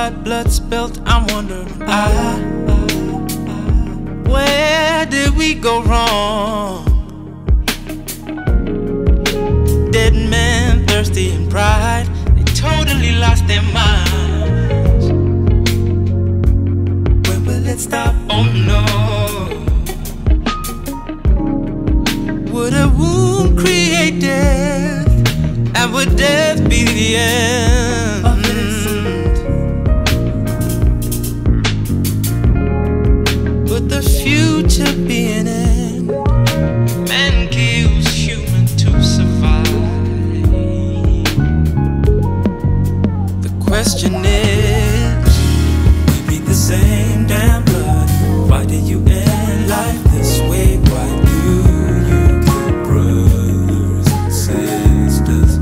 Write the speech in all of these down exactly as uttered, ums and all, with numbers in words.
crucified, blood spilt. I'm wondering, I, where did we go wrong? Dead men, thirsty in pride, they totally lost their minds. When will it stop? Oh no. Would a wound create death? And would death be the end of this? Would the future be an end? Man kills human to survive. The question is, we bleed the same damn blood. Why do you end life this way? Why do you kill brothers and sisters?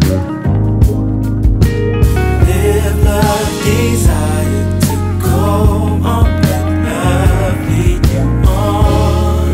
Live love, desire to go on, let love lead you on.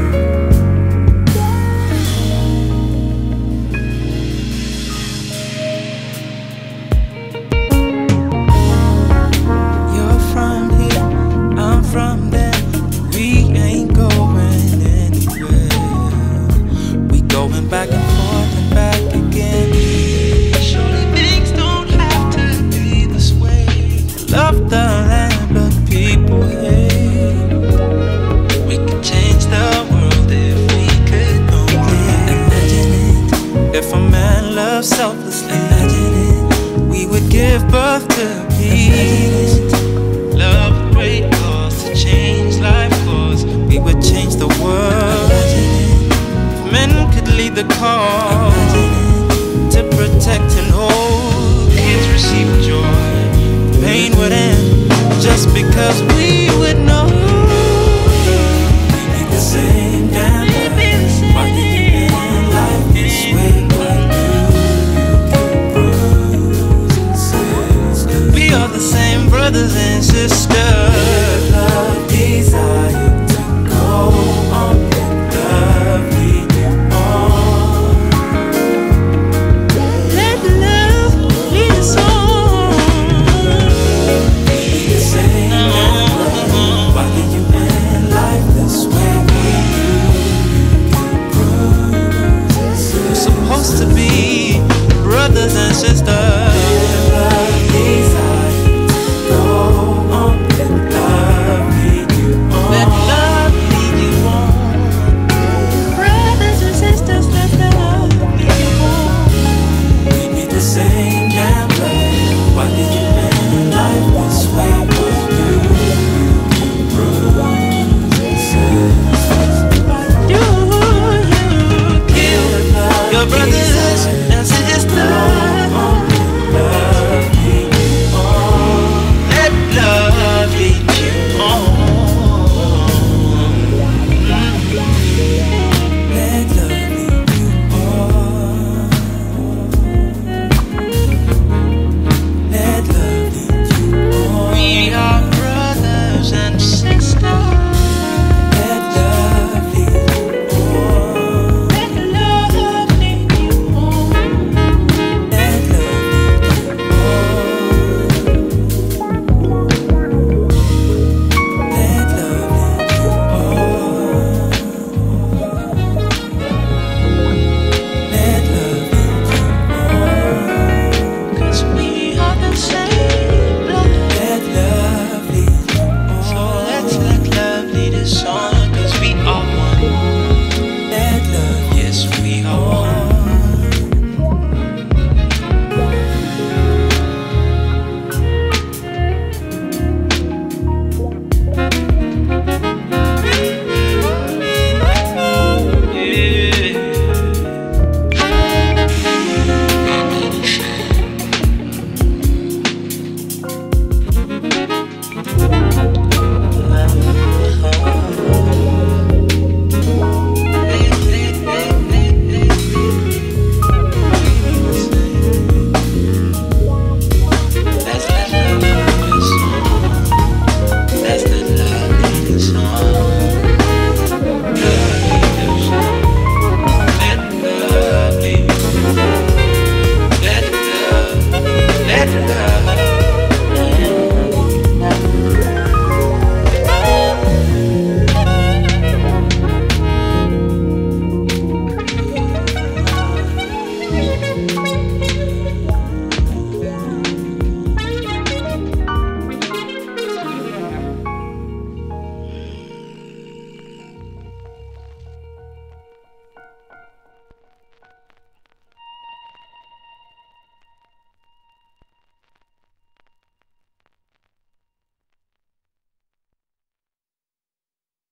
You're from here, I'm from there. We ain't going anywhere. We going back and forth and back again. Surely things don't have to be this way. Love the land, but people hate. We could change the world if we could only imagine it. If a man loved selflessly, imagine it. We would give birth to peace. Love with great cause to change life cause. We would change the world. If men could lead the cause to protect and hold, kids receive joy. Pain would end just because we